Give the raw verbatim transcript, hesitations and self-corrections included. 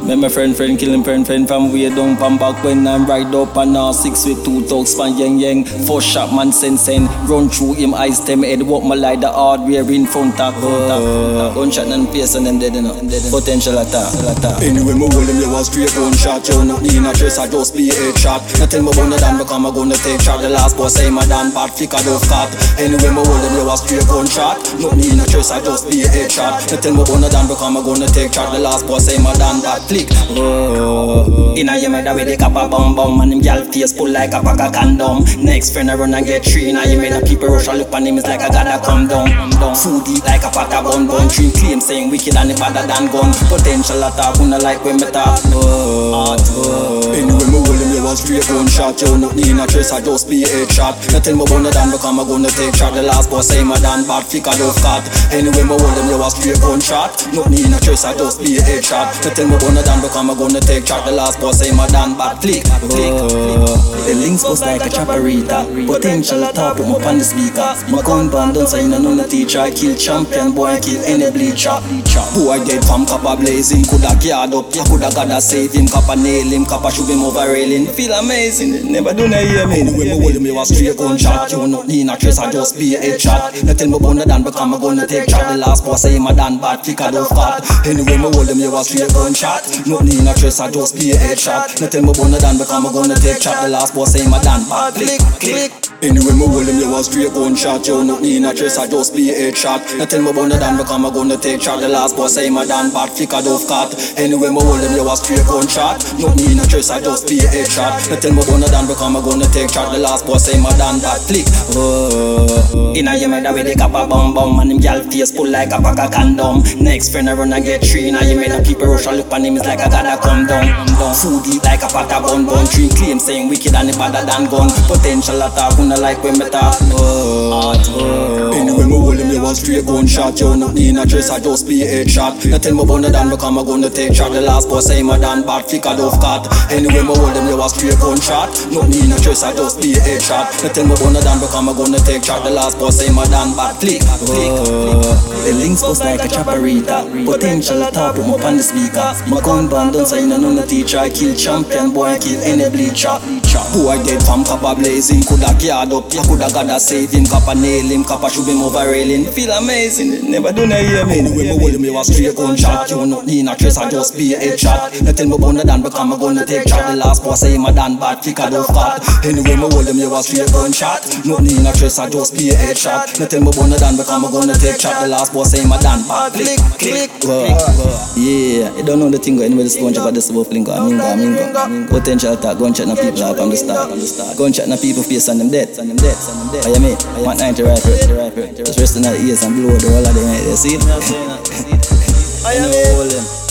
Make my friend friend kill him friend friend from way down from back when I'm ride up and uh, six with two thugs pan yang yang. Four shot man send send run through him eyes them head walk my like the hardware in front of uh, gunshot and face and them dead enough. Potential attack, attack. Anyway, me hold him, you was straight gunshot. You not need a trace, I just be a shot. Nothing me gonna done because I'm gonna take shot. The last boss say my damn bad flick I don't cut. Anyway, me hold him, you was straight gunshot. Not need a trace, I just be a shot. Nothing me gonna done because I'm gonna take shot. The last boss say my damn bad flick. Oh. Inna your meda with the kappa bum bum and him gal face pull like a pack of condom. Next friend I run and get three. Inna your meda people rush and look on him is like I gotta come down. Food eat like a pack of bun bun. Three claim saying wicked and it better than gun. Potential attack, who not like when me talk. Oh. Oh. Anyway, me hold him, you was straight gunshot. You not need a trace, I just be a shot. Nothing me gonna done because I'm gonna take shot. The last boss say my damn bad flick I don't cut. Anyway, me hold him, you was straight gunshot. Not need a trace, I just be a shot. Nothing me gonna done because I'm gonna take shot. The last boss say my damn bad flick. Oh. The links was like a chaparita. Potential attack, put me up on the speaker. My gun band done say you know no teacher. I kill champion, boy I kill any bleacher. Boy dead from copper blazing. Coulda geared up, you coulda gotta save him. Copper nail him, copper shoot him over railing. Feel amazing, never do not hear me. Anyway, me hold him, you was straight gunshot. You not need a trace, I just be a headshot. Nothing me gonna done because I'm gonna take shot. The last boss say my damn bad flick I don't cut. Anyway, me hold him, you was straight gunshot. Not need a trace, I just be a headshot. Nothing me gonna done because I'm gonna take shot. The last boss say my damn bad flick. Click. Anyway, me hold him, you was straight gunshot. You not need a trace, I just be a headshot. Nothing me gonna done because I'm gonna take shot. The last boss say my damn bad flick I don't cut. Anyway, me hold him, you was straight gunshot. Not need a trace, I just be a headshot. Nothing me gonna done because I'm gonna take shot. The last boss say my damn bad flick. Oh. Inna your meda with the kappa bum bum and him gal face pull like a pack of condom. Next friend I run and get three. Inna your meda people rush and look on him is like I gotta come down. Food eat like a pack of bun bun. Three claim saying wicked and it better than gun. Potential attack, who not like when me talk. Oh. Oh. Anyway, me hold him, you was straight gunshot. You not need a trace, I just be a headshot. Nothing me gonna done because I'm gonna take shot. The last boss say my damn bad flick I don't cut. Anyway, me hold him, you was straight gunshot. Not need a trace, I just be a headshot. Nothing me gonna done because I'm gonna take shot. The last boss say my damn bad flick. Oh. The links was like a chaparita. Potential attack, put me up on the speaker. My gun band done say you know no teacher. I kill champion, boy I kill any bleacher. Boy dead from copper blazing. Coulda geared up, you coulda gotta save him. Copper nail him, copper shoot him over railing. Feel amazing, never do not hear me. Anyway, me hold him, you was straight gunshot. You not need a trace, I just be a headshot. Nothing me gonna done because I'm gonna take shot. The last boss say my damn bad flick I don't cut. Anyway, me hold him, you was straight gunshot. Not need a trace, I just be a headshot. Nothing me gonna done because I'm gonna take shot. The last boss say my damn bad flick. Click, click. Yeah, you don't know the thing going anyway. This gunshot but this is about lingo, mingo, mingo. Potential attack, gunshot na people up on the start. Gunshot na people face and them dead, and them dead, and them dead. I mean, one ninety rifle, just resting at the ears and blow the whole of them. You see it? I know all them.